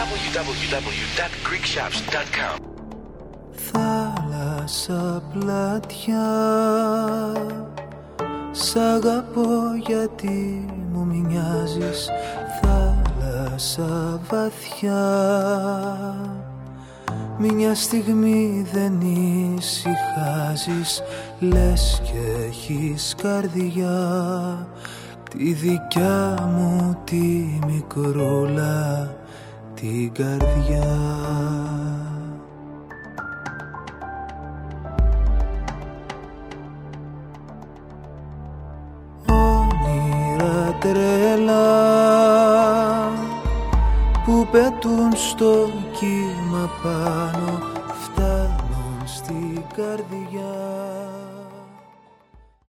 www.greekshops.com. Θάλασσα πλατιά, σ' αγαπώ γιατί μου μοιάζεις. Θάλασσα βαθιά, μια στιγμή δεν ησυχάζεις. Λες και έχεις καρδιά, τη δικιά μου τη μικρούλα την καρδιά. Όνειρα τρελά που πετούν στο κύμα πάνω, φτάνουν στην καρδιά.